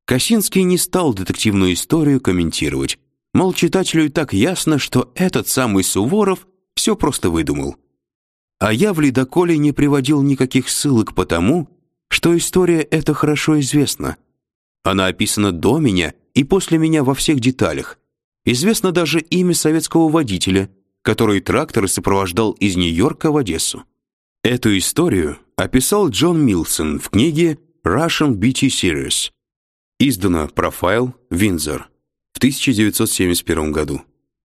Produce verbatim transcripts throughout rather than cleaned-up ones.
Косинский не стал детективную историю комментировать. Мол, читателю и так ясно, что этот самый Суворов все просто выдумал. А я в «Ледоколе» не приводил никаких ссылок потому, что история эта хорошо известна. Она описана до меня и после меня во всех деталях. Известно даже имя советского водителя, который трактор сопровождал из Нью-Йорка в Одессу. Эту историю описал Джон Милсон в книге Russian би ти Series. Издано Профайл, Виндзор, в тысяча девятьсот семьдесят первом году.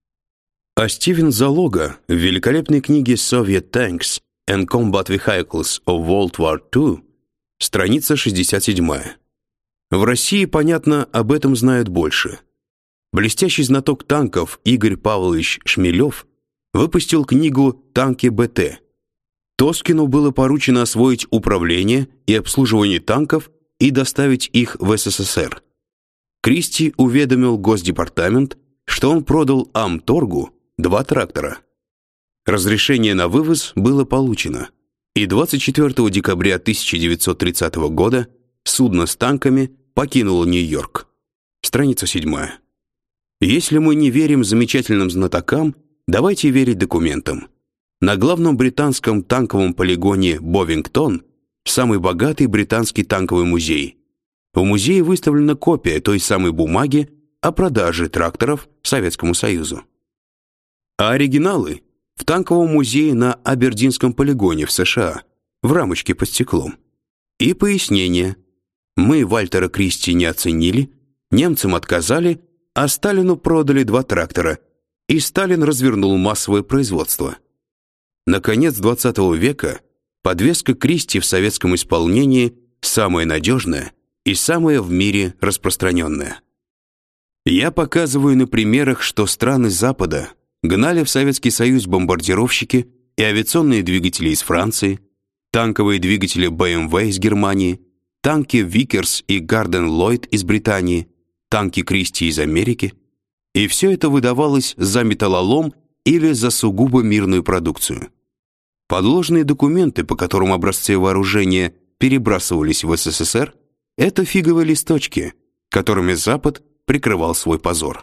А Стивен Залога в великолепной книге Soviet Tanks and Combat Vehicles of World War Two, страница шестьдесят семь. В России, понятно, об этом знают больше. Блестящий знаток танков Игорь Павлович Шмелев выпустил книгу «Танки БТ». Тоскину было поручено освоить управление и обслуживание танков и доставить их в СССР. Кристи уведомил Госдепартамент, что он продал Амторгу два трактора. Разрешение на вывоз было получено, и двадцать четвёртого декабря тысяча девятьсот тридцатого года судно с танками покинуло Нью-Йорк. Страница седьмая. Если мы не верим замечательным знатокам, давайте верить документам. На главном британском танковом полигоне Бовингтон самый богатый британский танковый музей. В музее выставлена копия той самой бумаги о продаже тракторов Советскому Союзу. А оригиналы в танковом музее на Абердинском полигоне в США в рамочке под стеклом. И пояснение. Мы Вальтера Кристи не оценили, немцам отказали, а Сталину продали два трактора, и Сталин развернул массовое производство. На конец двадцатого века подвеска Кристи в советском исполнении самая надежная и самая в мире распространенная. Я показываю на примерах, что страны Запада гнали в Советский Союз бомбардировщики и авиационные двигатели из Франции, танковые двигатели бэ эм вэ из Германии, танки Викерс и Гарден Ллойд из Британии, танки Кристи из Америки, и все это выдавалось за металлолом или за сугубо мирную продукцию. Подложные документы, по которым образцы вооружения перебрасывались в СССР, это фиговые листочки, которыми Запад прикрывал свой позор.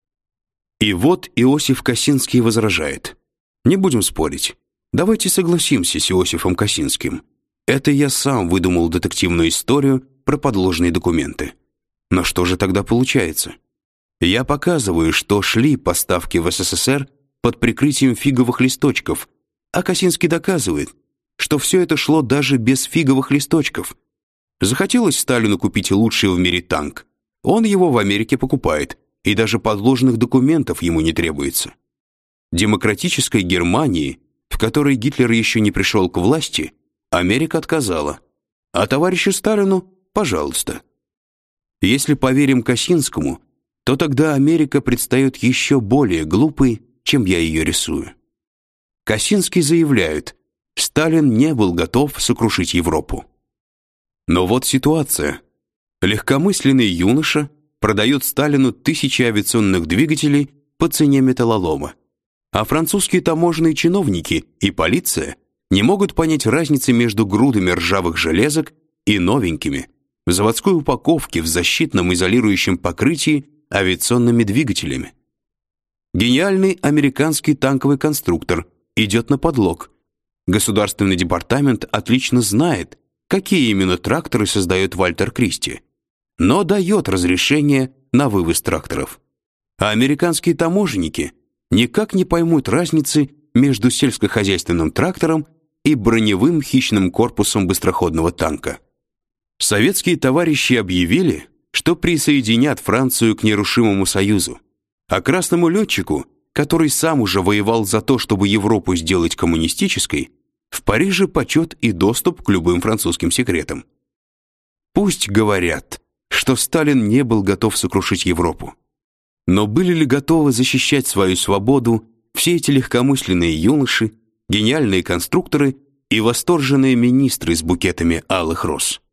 И вот Иосиф Косинский возражает. Не будем спорить. Давайте согласимся с Иосифом Косинским. Это я сам выдумал детективную историю про подложные документы. Но что же тогда получается? Я показываю, что шли поставки в СССР под прикрытием фиговых листочков, а Косинский доказывает, что все это шло даже без фиговых листочков. Захотелось Сталину купить лучший в мире танк. Он его в Америке покупает, и даже подложных документов ему не требуется. Демократической Германии, в которой Гитлер еще не пришел к власти, Америка отказала. А товарищу Сталину, пожалуйста. Если поверим Косинскому, то тогда Америка предстает еще более глупой, чем я ее рисую. Косинский заявляет, Сталин не был готов сокрушить Европу. Но вот ситуация. Легкомысленный юноша продает Сталину тысячи авиационных двигателей по цене металлолома, а французские таможенные чиновники и полиция не могут понять разницы между грудами ржавых железок и новенькими, в заводской упаковке в защитном изолирующем покрытии авиационными двигателями. Гениальный американский танковый конструктор идет на подлог. Государственный департамент отлично знает, какие именно тракторы создает Вальтер Кристи, но дает разрешение на вывоз тракторов. А американские таможенники никак не поймут разницы между сельскохозяйственным трактором и броневым хищным корпусом быстроходного танка. Советские товарищи объявили, что присоединят Францию к нерушимому союзу, а красному летчику, который сам уже воевал за то, чтобы Европу сделать коммунистической, в Париже почет и доступ к любым французским секретам. Пусть говорят, что Сталин не был готов сокрушить Европу. Но были ли готовы защищать свою свободу все эти легкомысленные юноши, гениальные конструкторы и восторженные министры с букетами алых роз?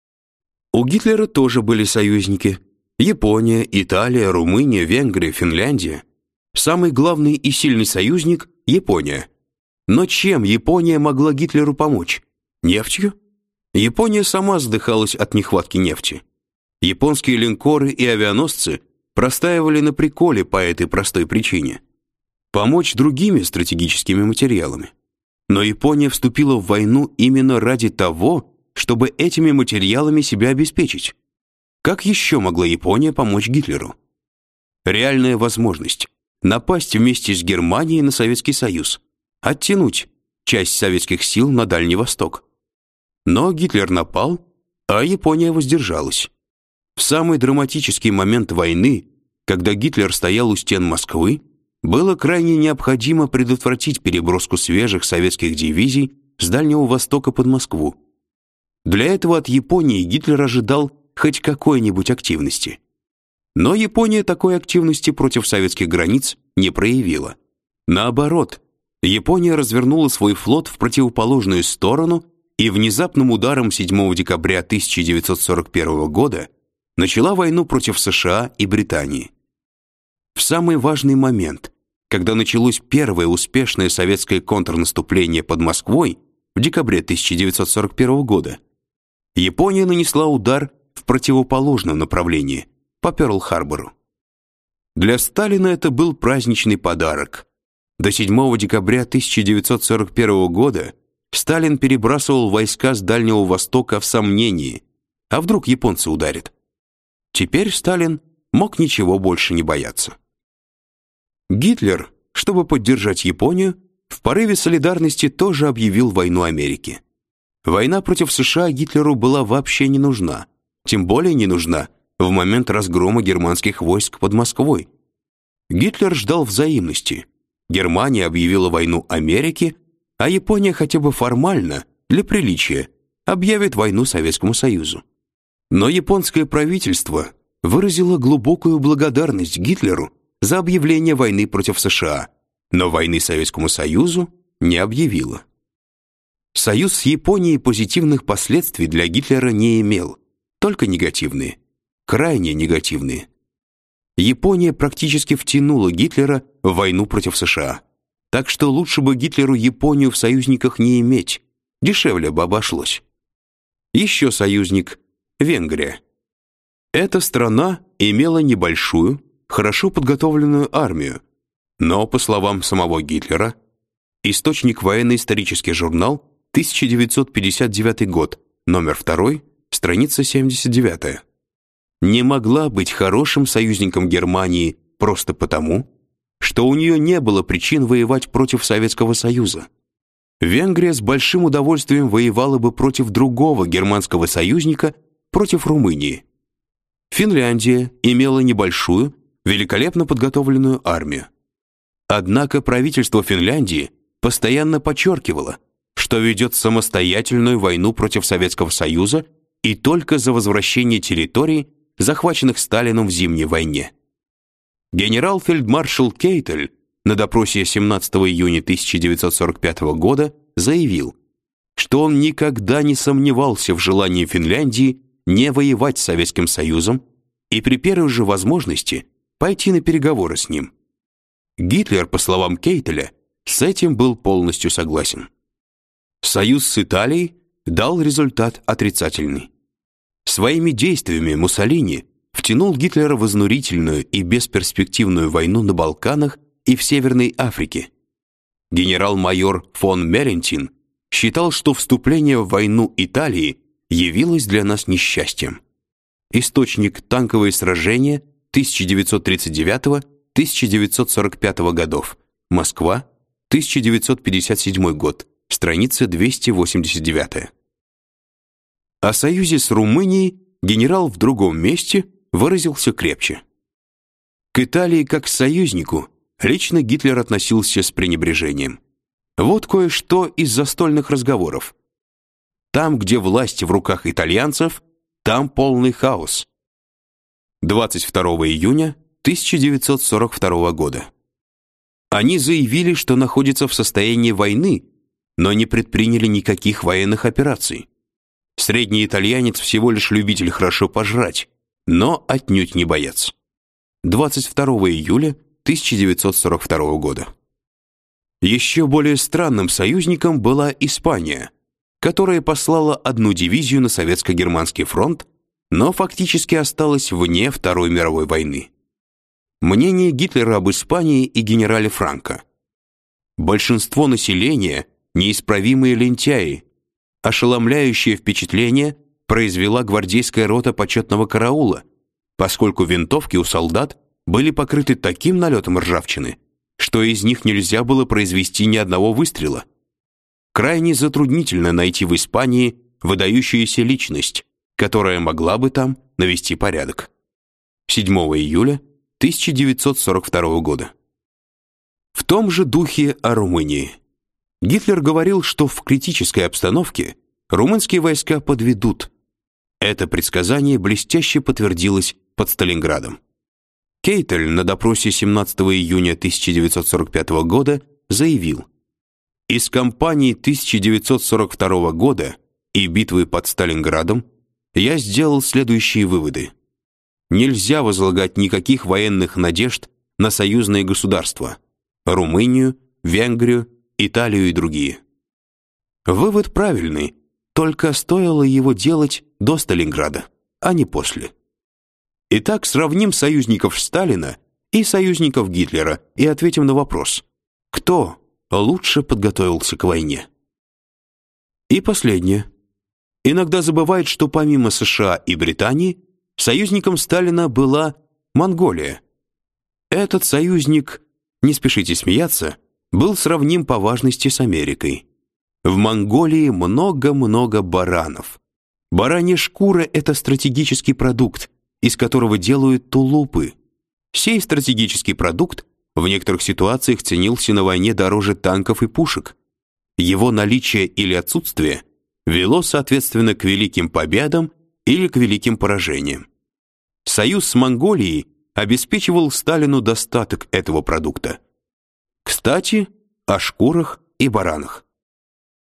У Гитлера тоже были союзники: Япония, Италия, Румыния, Венгрия, Финляндия. Самый главный и сильный союзник — Япония. Но чем Япония могла Гитлеру помочь? Нефтью? Япония сама задыхалась от нехватки нефти. Японские линкоры и авианосцы простаивали на приколе по этой простой причине – помочь другими стратегическими материалами. Но Япония вступила в войну именно ради того, чтобы этими материалами себя обеспечить. Как еще могла Япония помочь Гитлеру? Реальная возможность напасть вместе с Германией на Советский Союз, оттянуть часть советских сил на Дальний Восток. Но Гитлер напал, а Япония воздержалась. В самый драматический момент войны, когда Гитлер стоял у стен Москвы, было крайне необходимо предотвратить переброску свежих советских дивизий с Дальнего Востока под Москву. Для этого от Японии Гитлер ожидал хоть какой-нибудь активности. Но Япония такой активности против советских границ не проявила. Наоборот, Япония развернула свой флот в противоположную сторону и внезапным ударом седьмого декабря тысяча девятьсот сорок первого года начала войну против США и Британии. В самый важный момент, когда началось первое успешное советское контрнаступление под Москвой в декабре тысяча девятьсот сорок первого года, Япония нанесла удар в противоположном направлении, по Пёрл-Харбору. Для Сталина это был праздничный подарок. До седьмого декабря тысяча девятьсот сорок первого года Сталин перебрасывал войска с Дальнего Востока в сомнении, а вдруг японцы ударят. Теперь Сталин мог ничего больше не бояться. Гитлер, чтобы поддержать Японию, в порыве солидарности тоже объявил войну Америке. Война против США Гитлеру была вообще не нужна, тем более не нужна в момент разгрома германских войск под Москвой. Гитлер ждал взаимности. Германия объявила войну Америке, а Япония хотя бы формально, для приличия, объявит войну Советскому Союзу. Но японское правительство выразило глубокую благодарность Гитлеру за объявление войны против США, но войны Советскому Союзу не объявило. Союз с Японией позитивных последствий для Гитлера не имел, только негативные, крайне негативные. Япония практически втянула Гитлера в войну против США, так что лучше бы Гитлеру Японию в союзниках не иметь, дешевле бы обошлось. Еще союзник – Венгрия. Эта страна имела небольшую, хорошо подготовленную армию, но, по словам самого Гитлера, источник военно-исторический журнал, тысяча девятьсот пятьдесят девятый год, номер два, страница семьдесят девять, не могла быть хорошим союзником Германии просто потому, что у нее не было причин воевать против Советского Союза. Венгрия с большим удовольствием воевала бы против другого германского союзника, против Румынии. Финляндия имела небольшую, великолепно подготовленную армию. Однако правительство Финляндии постоянно подчеркивало, что ведет самостоятельную войну против Советского Союза и только за возвращение территорий, захваченных Сталином в Зимней войне. Генерал-фельдмаршал Кейтель на допросе семнадцатого июня тысяча девятьсот сорок пятого года заявил, что он никогда не сомневался в желании Финляндии не воевать с Советским Союзом и при первой же возможности пойти на переговоры с ним. Гитлер, по словам Кейтеля, с этим был полностью согласен. Союз с Италией дал результат отрицательный. Своими действиями Муссолини втянул Гитлера в изнурительную и бесперспективную войну на Балканах и в Северной Африке. Генерал-майор фон Мерентин считал, что вступление в войну Италии явилось для нас несчастьем. Источник «Танковые сражения» тысяча девятьсот тридцать девятого — тысяча девятьсот сорок пятого годов. Москва, тысяча девятьсот пятьдесят седьмой год. Страница двести восемьдесят девять. О союзе с Румынией генерал в другом месте выразился крепче. К Италии как к союзнику лично Гитлер относился с пренебрежением. Вот кое-что из застольных разговоров. Там, где власть в руках итальянцев, там полный хаос. двадцать второго июня тысяча девятьсот сорок второго года. Они заявили, что находятся в состоянии войны, но не предприняли никаких военных операций. Средний итальянец всего лишь любитель хорошо пожрать, но отнюдь не боец. двадцать второго июля тысяча девятьсот сорок второго года. Еще более странным союзником была Испания, которая послала одну дивизию на советско-германский фронт но фактически осталась вне Второй мировой войны. Мнение Гитлера об Испании и генерале Франко. Большинство населения – неисправимые лентяи. Ошеломляющее впечатление произвела гвардейская рота почетного караула, поскольку винтовки у солдат были покрыты таким налетом ржавчины, что из них нельзя было произвести ни одного выстрела. Крайне затруднительно найти в Испании выдающуюся личность, которая могла бы там навести порядок. седьмого июля тысяча девятьсот сорок второго года. В том же духе о Румынии. Гитлер говорил, что в критической обстановке румынские войска подведут. Это предсказание блестяще подтвердилось под Сталинградом. Кейтель на допросе семнадцатого июня тысяча девятьсот сорок пятого года заявил: «Из кампании тысяча девятьсот сорок второго года и битвы под Сталинградом я сделал следующие выводы. Нельзя возлагать никаких военных надежд на союзные государства – Румынию, Венгрию, Италию и другие». Вывод правильный, только стоило его делать до Сталинграда, а не после. Итак, сравним союзников Сталина и союзников Гитлера и ответим на вопрос: кто лучше подготовился к войне? И последнее. Иногда забывают, что помимо США и Британии, союзником Сталина была Монголия. Этот союзник, не спешите смеяться, был сравним по важности с Америкой. В Монголии много-много баранов. Баранья шкура – это стратегический продукт, из которого делают тулупы. Сей стратегический продукт в некоторых ситуациях ценился на войне дороже танков и пушек. Его наличие или отсутствие вело, соответственно, к великим победам или к великим поражениям. Союз с Монголией обеспечивал Сталину достаток этого продукта. Кстати, о шкурах и баранах.